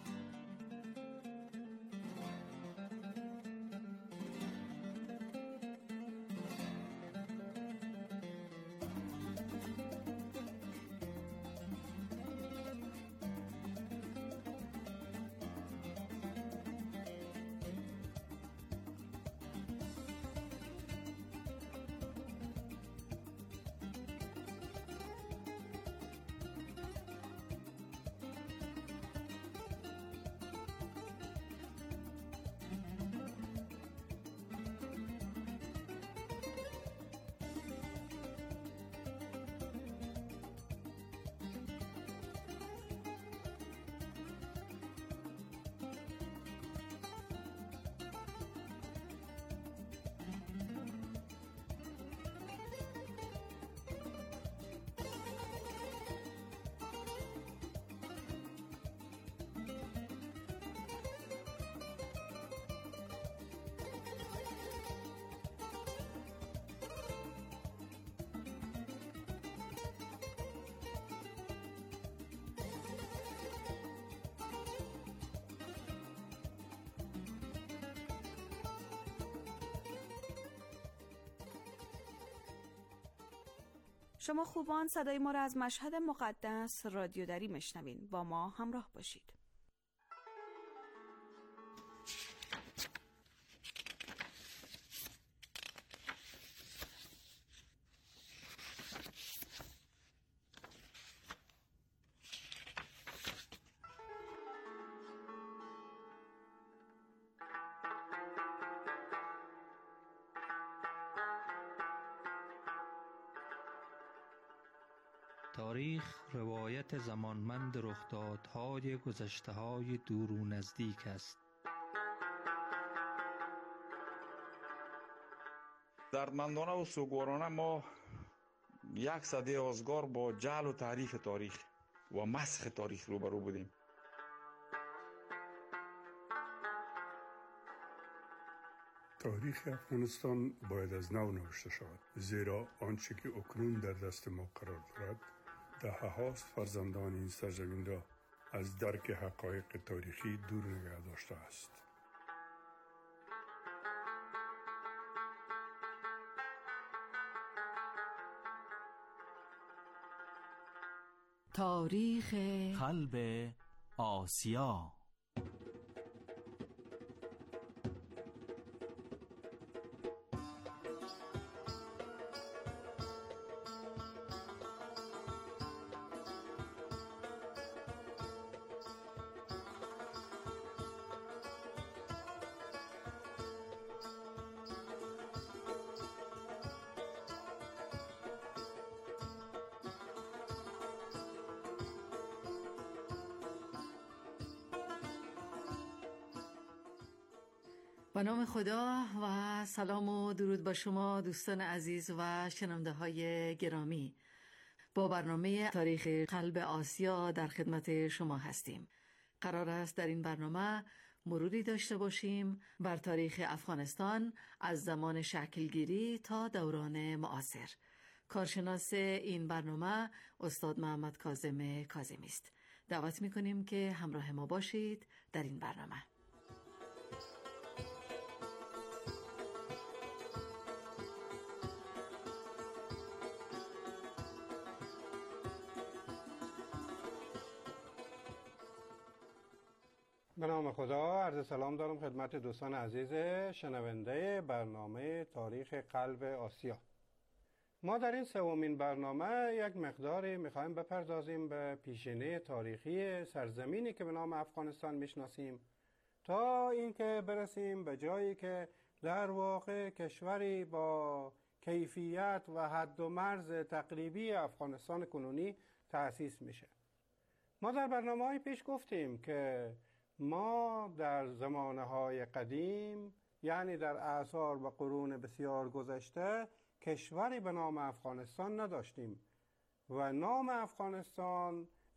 Speaker 3: شما خوبان صدای ما را از مشهد مقدس رادیو دری میشنوین. با ما همراه باشید.
Speaker 11: تاریخ روایت زمانمند رخدادهای گذشته‌های دور و نزدیک است.
Speaker 12: دردمندانه و سوگوارانه ما یک سده آزگار با جعل و تعریف تاریخ و مسخ تاریخ روبرو بودیم.
Speaker 13: تاریخ افغانستان باید از نو نوشته شود، زیرا آنچه که اکنون در دست ما قرار دارد دهه‌هاست فرزندان این سرزمین را از درک حقایق تاریخی دور نگه داشته است.
Speaker 7: تاریخ
Speaker 6: قلب آسیا.
Speaker 7: به نام خدا و سلام و درود با شما دوستان عزیز و شنونده های گرامی. با برنامه تاریخ قلب آسیا در خدمت شما هستیم. قرار است در این برنامه مروری داشته باشیم بر تاریخ افغانستان از زمان شکلگیری تا دوران معاصر. کارشناس این برنامه استاد محمد کاظم کاظمی است. دعوت می‌کنیم که همراه ما باشید در این برنامه.
Speaker 14: به نام خدا، عرض سلام دارم خدمت دوستان عزیز شنونده برنامه تاریخ قلب آسیا. ما در این سومین برنامه یک مقداری میخوایم بپردازیم به پیشینه تاریخی سرزمینی که به نام افغانستان میشناسیم تا اینکه برسیم به جایی که در واقع کشوری با کیفیت و حد و مرز تقریبی افغانستان کنونی تأسیس میشه. ما در برنامه‌های پیش گفتیم که ما در زمانه‌های قدیم، یعنی در اعصار و قرون بسیار گذشته، کشوری به نام افغانستان نداشتیم و نام افغانستان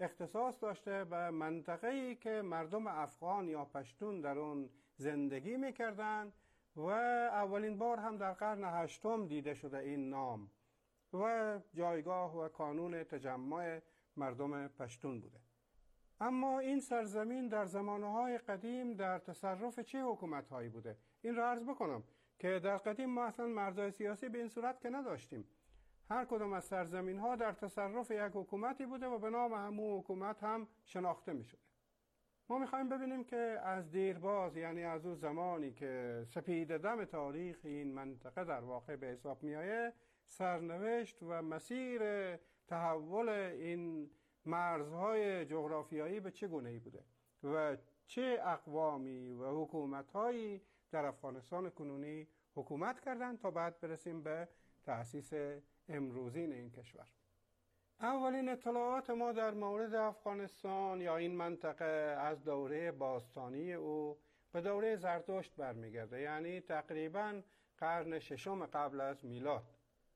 Speaker 14: اختصاص داشته به منطقه‌ای که مردم افغان یا پشتون در اون زندگی می‌کردند و اولین بار هم در قرن 8 دیده شده این نام و جایگاه و کانون تجمع مردم پشتون بوده. اما این سرزمین در زمانهای قدیم در تصرف چه حکومت‌هایی بوده؟ این را عرض بکنم که در قدیم ما اصلا مرزهای سیاسی به این صورت که نداشتیم. هر کدام از سرزمین‌ها در تصرف یک حکومتی بوده و به نام همون حکومت هم شناخته می‌شده. ما می‌خوایم ببینیم که از دیرباز، یعنی از اون زمانی که سپیده دم تاریخ این منطقه در واقع به حساب می‌آید، سرنوشت و مسیر تحول این مرزهای جغرافیایی به چه گونه‌ای بوده و چه اقوامی و حکومت‌هایی در افغانستان کنونی حکومت کردند تا بعد برسیم به تأسیس امروزین این کشور. اولین اطلاعات ما در مورد افغانستان یا این منطقه از دوره باستانی او به دوره زرتشت برمیگرده، یعنی تقریباً قرن 6 قبل از میلاد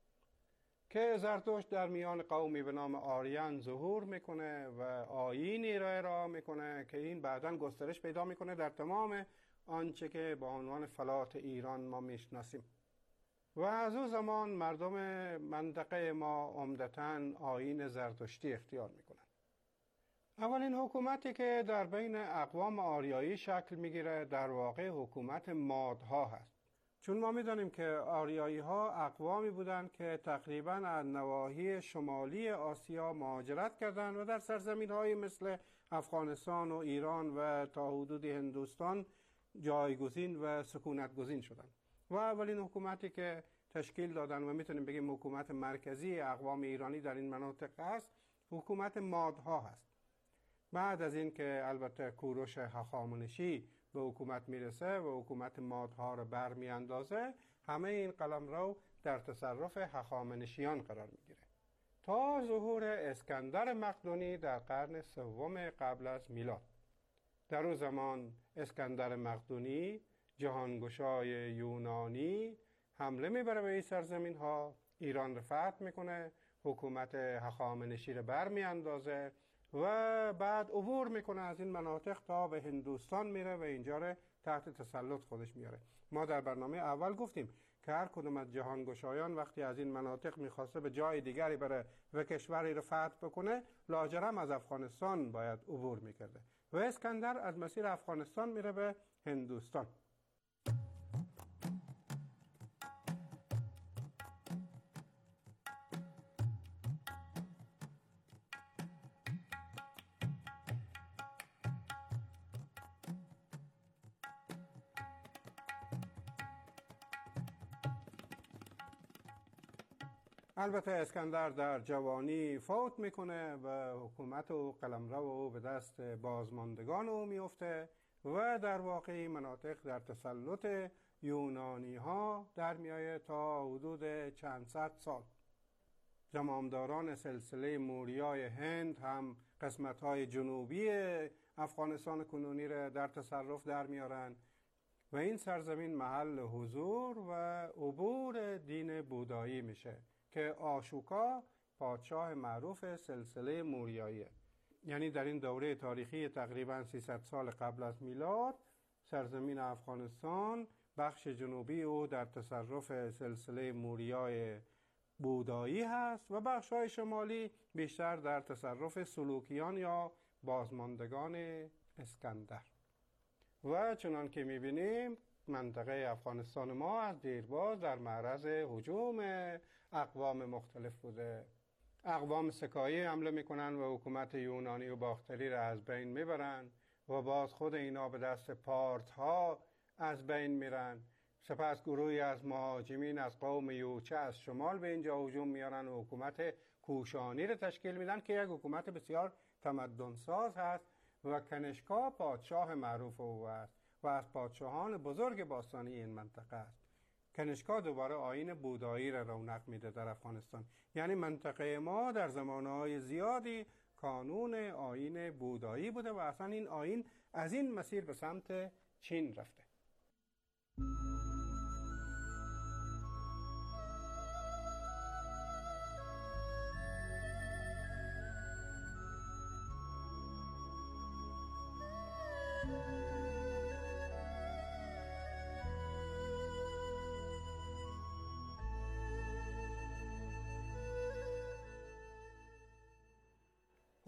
Speaker 14: که زرتشت در میان قومی به نام آریان ظهور میکنه و آیینی را ارائه میکنه که این بعداً گسترش پیدا میکنه در تمام آنچه که با عنوان فلات ایران ما میشناسیم. و از اون زمان مردم منطقه ما عمدتاً آیین زرتشتی اختیار میکنن. اولین حکومتی که در بین اقوام آریایی شکل میگیره در واقع حکومت مادها هست. چون ما میدانیم که آریایی ها اقوامی بودند که تقریباً از نواحی شمالی آسیا مهاجرت کردند و در سرزمین های مثل افغانستان و ایران و تا حدود هندوستان جایگزین و سکونت گزین شدند. و اولین حکومتی که تشکیل دادن و میتونیم بگیم حکومت مرکزی اقوام ایرانی در این مناطق هست، حکومت مادها هست. بعد از این که البته کوروش هخامنشی به حکومت میرسه و حکومت مادها رو برمیاندازه، همه این قلمرو در تصرف هخامنشیان قرار میگیره تا ظهور اسکندر مقدونی در قرن 3 قبل از میلاد. در اون زمان اسکندر مقدونی جهانگشای یونانی حمله میبره به این سرزمین ها، ایران رو فتح میکنه، حکومت هخامنشی رو برمیاندازه و بعد عبور میکنه از این مناطق تا به هندوستان میره و اینجا رو تحت تسلط خودش میاره. ما در برنامه اول گفتیم که هر کدوم از جهانگشایان وقتی از این مناطق میخواسته به جای دیگری بره و کشوری رو فتح بکنه، لاجرم از افغانستان باید عبور میکرده و اسکندر از مسیر افغانستان میره به هندوستان. البته اسکندر در جوانی فوت میکنه و حکومت و قلمرو به دست بازماندگان او میفته و در واقع مناطق در تسلط یونانی ها در میآید تا حدود چند صد سال. زمامداران سلسله موریای هند هم قسمت های جنوبی افغانستان کنونی را در تصرف در میارن و این سرزمین محل حضور و عبور دین بودایی میشه که آشوکا پادشاه معروف سلسله موریاییه. یعنی در این دوره تاریخی تقریباً 300 سال قبل از میلاد سرزمین افغانستان بخش جنوبی او در تصرف سلسله موریای بودایی هست و بخش‌های شمالی بیشتر در تصرف سلوکیان یا بازماندگان اسکندر. و چنان که می‌بینیم منطقه افغانستان ما از دیرباز در معرض هجوم اقوام مختلف بوده. اقوام سکایی حمله میکنن و حکومت یونانی و باختری را از بین میبرن و باز خود اینا به دست پارت ها از بین میرن. سپس گروهی از مهاجمین از قوم یوچه از شمال به اینجا هجوم میارن و حکومت کوشانی را تشکیل میدن که یک حکومت بسیار تمدنساز هست و کنشکا پادشاه معروف او است و از پادشاهان بزرگ باستانی این منطقه است. کنشکا دوباره آیین بودایی را رونق میده در افغانستان. یعنی منطقه ما در زمانهای زیادی کانون آیین بودایی بوده و اصلا این آیین از این مسیر به سمت چین رفته.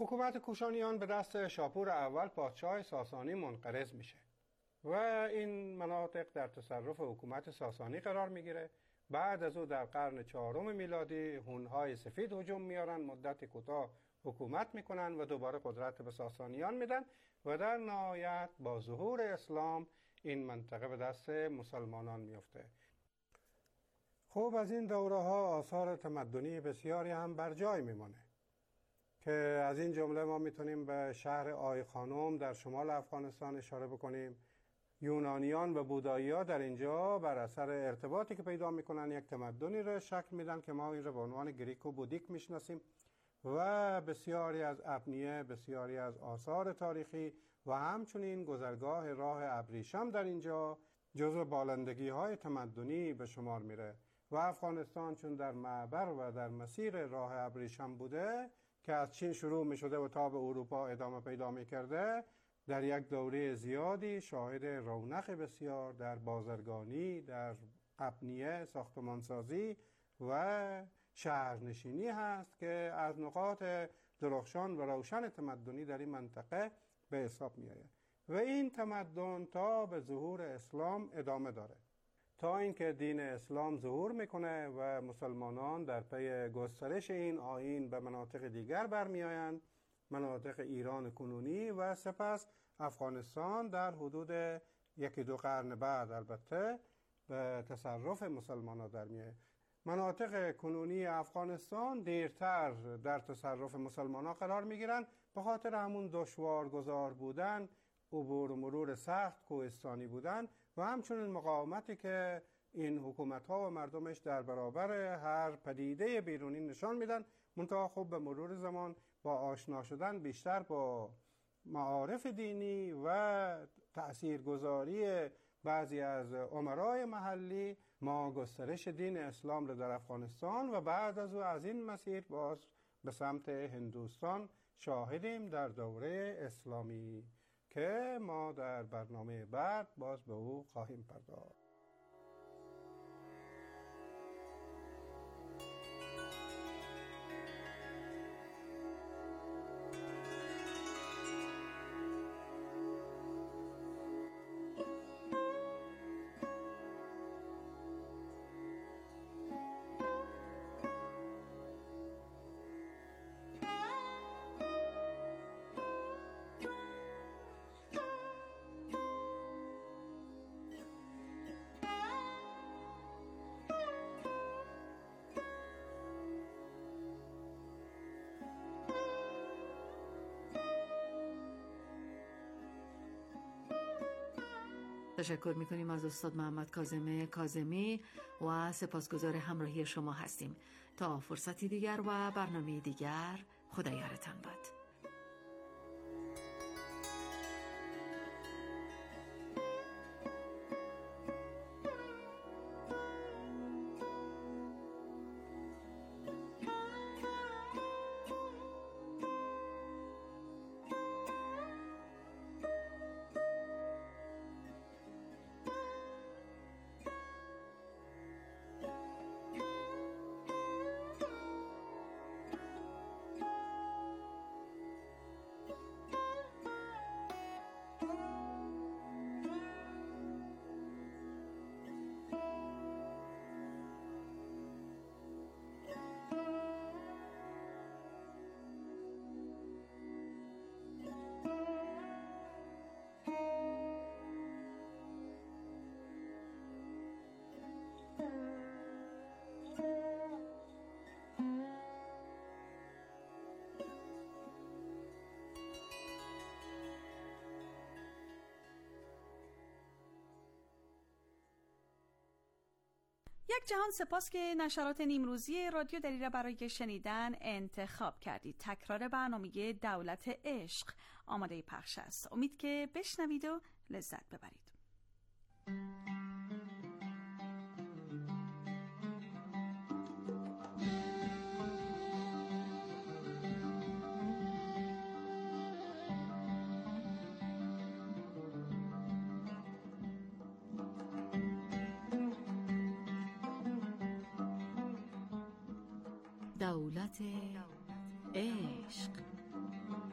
Speaker 14: حکومت کوشانیان به دست شاپور اول پادشاه ساسانی منقرض میشه و این مناطق در تصرف حکومت ساسانی قرار میگیره. بعد از او در قرن 4 میلادی هونهای سفید هجوم میارن، مدت کوتاه حکومت میکنن و دوباره قدرت به ساسانیان میدن و در نهایت با ظهور اسلام این منطقه به دست مسلمانان میفته. خب از این دوره ها آثار تمدنی بسیاری هم بر جای میمونه که از این جمله ما میتونیم به شهر آی خانم در شمال افغانستان اشاره بکنیم. یونانیان و بودایی‌ها در اینجا بر اثر ارتباطی که پیدا میکنن یک تمدنی رو شکل میدن که ما این رو به عنوان گریکو بودیک میشناسیم و بسیاری از ابنیه، بسیاری از آثار تاریخی و همچنین گذرگاه راه ابریشم در اینجا جزو بالندگی‌های تمدنی به شمار میره و افغانستان چون در معبر و در مسیر راه ابریشم بوده که از چین شروع می شده و تا به اروپا ادامه پیدا می کرده، در یک دوره زیادی شاهد رونق بسیار در بازرگانی، در ابنیه، ساختمانسازی و شهرنشینی هست که از نقاط درخشان و روشن تمدنی در این منطقه به حساب می آید و این تمدن تا به ظهور اسلام ادامه داره، تا اینکه دین اسلام ظهور میکنه و مسلمانان در پی گسترش این آیین به مناطق دیگر برمیآیند، مناطق ایران کنونی و سپس افغانستان در حدود 1-2 قرن بعد البته به تصرف مسلمانان در میاد. مناطق کنونی افغانستان دیرتر در تصرف مسلمانان قرار میگیرند به خاطر همون دشوارگذار بودن، عبور و مرور سخت، کوهستانی بودن و همچنین مقاومتی که این حکومت‌ها و مردمش در برابر هر پدیده بیرونی نشان میدن. منتها خب به مرور زمان با آشنا شدن بیشتر با معارف دینی و تأثیرگذاری بعضی از امرای محلی ما گسترش دین اسلام رو در افغانستان و بعد از او از این مسیر باز به سمت هندوستان شاهدیم در دوره اسلامی که ما در برنامه بعد باز به او خواهیم پرداخت.
Speaker 7: تشکر میکنیم از استاد محمد کاظم کاظمی و سپاسگزار همراهی شما هستیم. تا فرصتی دیگر و برنامه دیگر، خدا یارتان باد.
Speaker 3: یک جهان سپاس که نشرات نیمروزی رادیو دریرا برای شنیدن انتخاب کردید. تکرار برنامه دولت عشق آماده پخش است. امید که بشنوید و لذت ببرید.
Speaker 7: دولت عشق.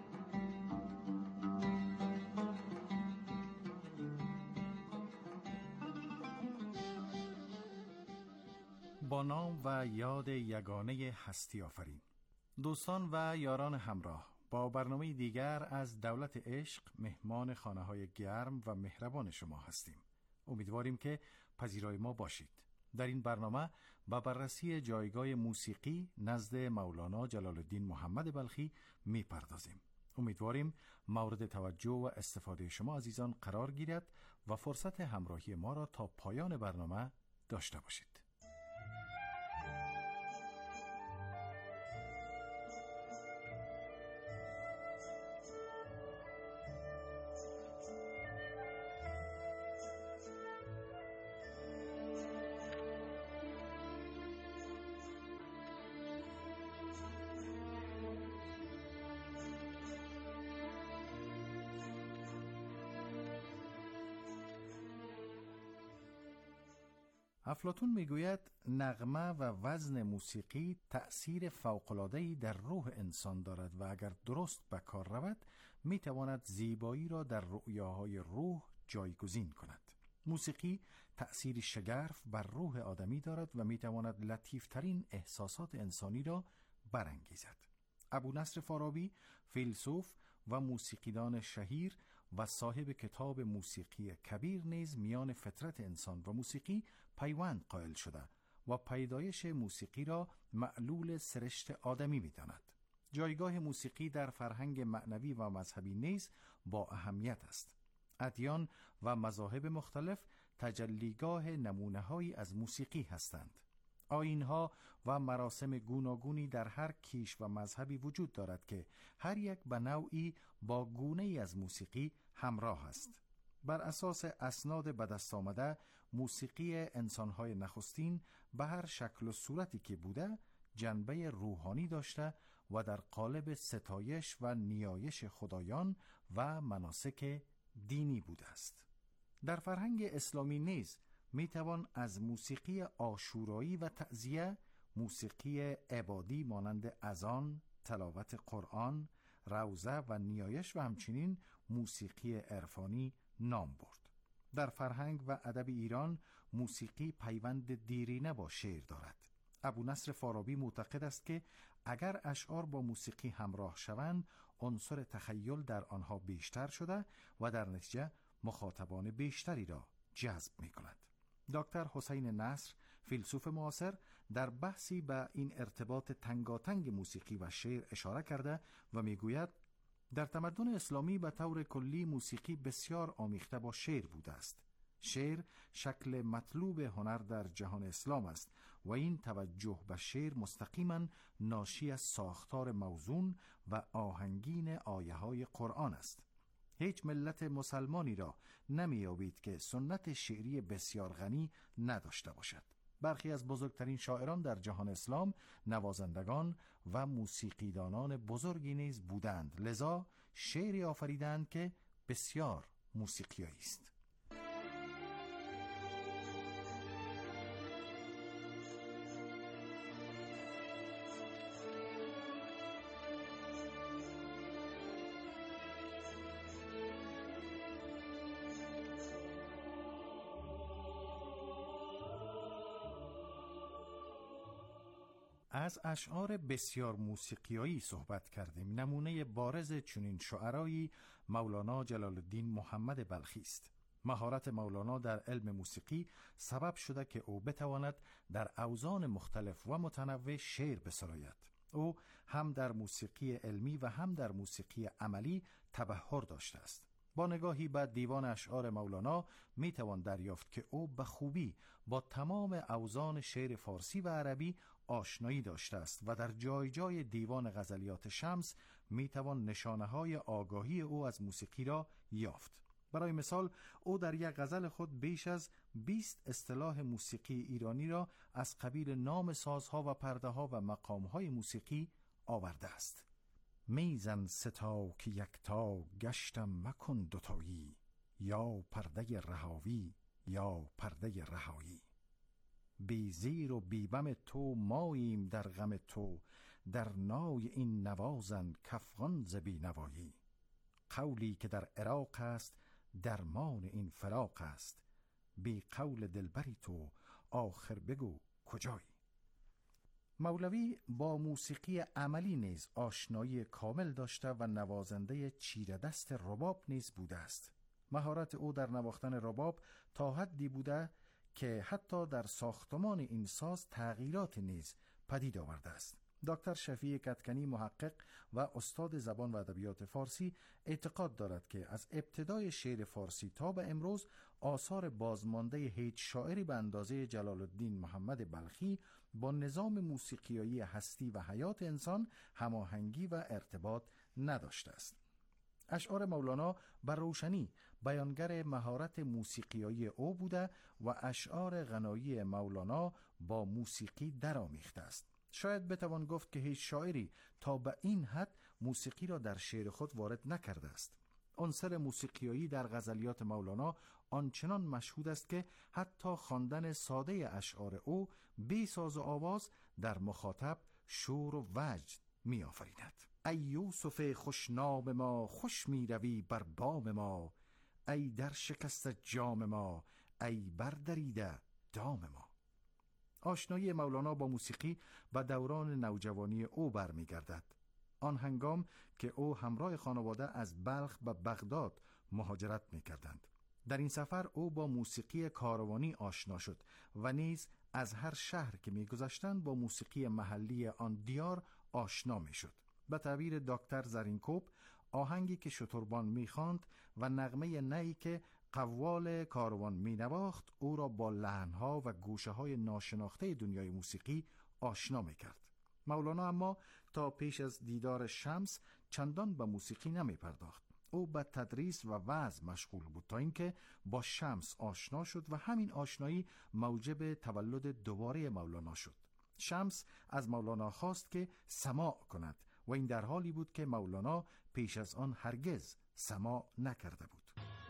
Speaker 15: با نام و یاد یگانه هستی آفرین. دوستان و یاران همراه، با برنامه دیگر از دولت عشق مهمان خانه‌های گرم و مهربان شما هستیم. امیدواریم که پذیرای ما باشید. در این برنامه با بررسی جایگاه موسیقی نزد مولانا جلال الدین محمد بلخی می‌پردازیم. امیدواریم مورد توجه و استفاده شما عزیزان قرار گیرد و فرصت همراهی ما را تا پایان برنامه داشته باشید. افلاطون میگوید نغمه و وزن موسیقی تأثیر فوق‌العاده‌ای در روح انسان دارد و اگر درست به کار رود میتواند زیبایی را در رؤیاهای روح جایگزین کند. موسیقی تأثیر شگرف بر روح آدمی دارد و میتواند لطیفترین احساسات انسانی را برانگیزد. ابونصر فارابی، فیلسوف و موسیقیدان شهیر و صاحب کتاب موسیقی کبیر نیز میان فطرت انسان و موسیقی پیوند قائل شده و پیدایش موسیقی را معلول سرشت آدمی می‌داند. جایگاه موسیقی در فرهنگ معنوی و مذهبی نیز با اهمیت است. ادیان و مذاهب مختلف تجلیگاه نمونه‌هایی از موسیقی هستند. آیین‌ها و مراسم گوناگونی در هر کیش و مذهبی وجود دارد که هر یک به نوعی با گونه‌ای از موسیقی همراه است. بر اساس اسناد به دست آمده، موسیقی انسان‌های نخستین به هر شکل و صورتی که بوده جنبه روحانی داشته و در قالب ستایش و نیایش خدایان و مناسک دینی بوده است. در فرهنگ اسلامی نیز میتوان از موسیقی عاشورایی و تعزیه، موسیقی عبادی مانند اذان، تلاوت قرآن، روزه و نیایش و همچنین موسیقی عرفانی نام برد. در فرهنگ و ادب ایران موسیقی پیوند دیرینه با شعر دارد. ابونصر فارابی معتقد است که اگر اشعار با موسیقی همراه شوند، عنصر تخیل در آنها بیشتر شده و در نتیجه مخاطبان بیشتری را جذب می کند. دکتر حسین نصر، فیلسوف معاصر، در بحثی به این ارتباط تنگاتنگ موسیقی و شعر اشاره کرده و میگوید در تمدن اسلامی به طور کلی موسیقی بسیار آمیخته با شعر بوده است. شعر شکل مطلوب هنر در جهان اسلام است و این توجه به شعر مستقیما ناشی از ساختار موزون و آهنگین آیه‌های قرآن است. هیچ ملت مسلمانی را نمی‌یابید که سنت شعری بسیار غنی نداشته باشد. برخی از بزرگترین شاعران در جهان اسلام نوازندگان و موسیقیدانان بزرگی نیز بودند، لذا شعری آفریدند که بسیار موسیقیایی است. از اشعار بسیار موسیقیایی صحبت کردیم. نمونه بارز چنین شعرایی مولانا جلال الدین محمد بلخی است. مهارت مولانا در علم موسیقی سبب شده که او بتواند در اوزان مختلف و متنوع شعر بسراید. او هم در موسیقی علمی و هم در موسیقی عملی تبحر داشته است. با نگاهی به دیوان اشعار مولانا می توان دریافت که او به خوبی با تمام اوزان شعر فارسی و عربی آشنایی داشته است و در جای جای دیوان غزلیات شمس می توان نشانه‌های آگاهی او از موسیقی را یافت. برای مثال او در یک غزل خود بیش از 20 اصطلاح موسیقی ایرانی را از قبیل نام سازها و پرده‌ها و مقام‌های موسیقی آورده است. میزن ستا که یکتا گشتم مکن دوتایی، یا پرده رهاوی یا پرده رهایی. بی زیر و بی بم تو ماییم در غم تو، در نای این نوازن کفغان ز بی نوایی. قولی که در عراق است درمان این فراق است، بی قول دلبری تو آخر بگو کجایی. مولوی با موسیقی عملی نیز آشنایی کامل داشته و نوازنده چیره دست رباب نیز بوده است. مهارت او در نواختن رباب تا حدی بوده که حتی در ساختمان این ساز تغییرات نیز پدید آورده است. دکتر شفیع کدکنی محقق و استاد زبان و ادبیات فارسی اعتقاد دارد که از ابتدای شعر فارسی تا به امروز آثار بازمانده هیچ شاعری به اندازه جلال الدین محمد بلخی با نظام موسیقیایی هستی و حیات انسان هماهنگی و ارتباط نداشته است. اشعار مولانا بر روشنی بیانگر مهارت موسیقیایی او بوده و اشعار غنایی مولانا با موسیقی درآمیخته است. شاید بتوان گفت که هیچ شاعری تا به این حد موسیقی را در شعر خود وارد نکرده است. عنصر موسیقیایی در غزلیات مولانا آنچنان مشهود است که حتی خواندن ساده اشعار او بی ساز و آواز در مخاطب شور و وجد می آفریند. ای یوسف خوشنام ما، خوش می روی بر بام ما، ای در شکست جام ما، ای بردریده دام ما. آشنایی مولانا با موسیقی و دوران نوجوانی او برمیگردد. آن هنگام که او همراه خانواده از بلخ به بغداد مهاجرت می‌کردند. در این سفر او با موسیقی کاروانی آشنا شد و نیز از هر شهر که می‌گذشتند با موسیقی محلی آن دیار آشنا می‌شد. به تعبیر دکتر زرینکوب، آهنگی که شتربان می‌خواند و نغمه نی که قوال کاروان می‌نواخت او را با لحن‌ها و گوشه‌های ناشناخته دنیای موسیقی آشنا می‌کرد. مولانا اما تا پیش از دیدار شمس چندان به موسیقی نمی‌پرداخت. او به تدریس و وعظ مشغول بود تا اینکه با شمس آشنا شد و همین آشنایی موجب تولد دوباره مولانا شد. شمس از مولانا خواست که سماع کند و این در حالی بود که مولانا پیش از آن هرگز سماع نکرده بود.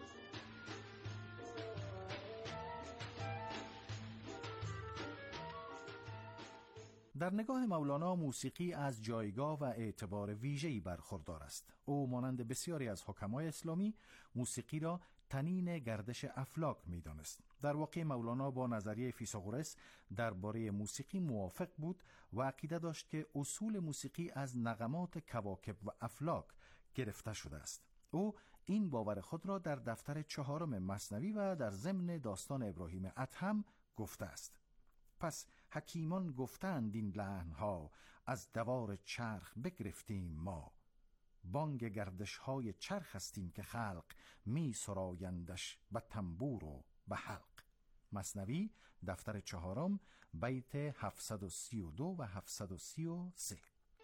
Speaker 15: در نگاه مولانا موسیقی از جایگاه و اعتبار ویژه‌ای برخوردار است. او مانند بسیاری از حکمای اسلامی موسیقی را طنین گردش افلاک می‌دانست. در واقع مولانا با نظریه فیثاغورس درباره موسیقی موافق بود و عقیده داشت که اصول موسیقی از نغمات کواکب و افلاک گرفته شده است. او این باور خود را در دفتر 4 مثنوی و در ضمن داستان ابراهیم ادهم گفته است. پس حکیمان گفتند این لحن‌ها، از دوار چرخ بگرفتیم ما. بانگ گردش‌های چرخ هستیم که خلق می سرایندش به تنبور و به حلق. مثنوی دفتر 4 بیت 732 و 733.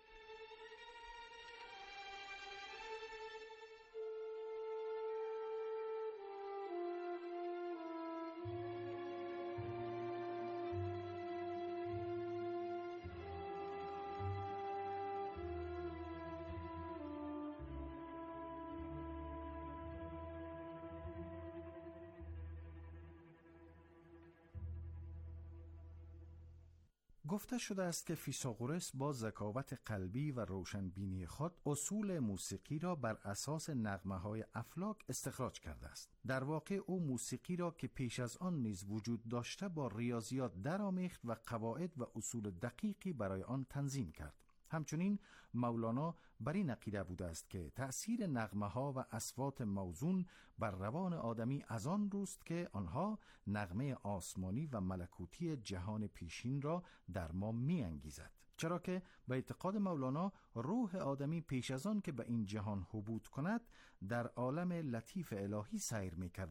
Speaker 15: گفته شده است که فیثاغورس با ذکاوت قلبی و روشنبینی خود اصول موسیقی را بر اساس نغمه‌های افلاک استخراج کرده است. در واقع او موسیقی را که پیش از آن نیز وجود داشته با ریاضیات درآمیخت و قواعد و اصول دقیقی برای آن تنظیم کرد. همچنین مولانا بر این عقیده بوده است که تأثیر نغمه‌ها و اصوات موزون بر روان آدمی از آن روست که آنها نغمه آسمانی و ملکوتی جهان پیشین را در ما می‌انگیزد. چرا که به اعتقاد مولانا روح آدمی پیش از آن که به این جهان حبوط کند در عالم لطیف الهی سیر می‌کرد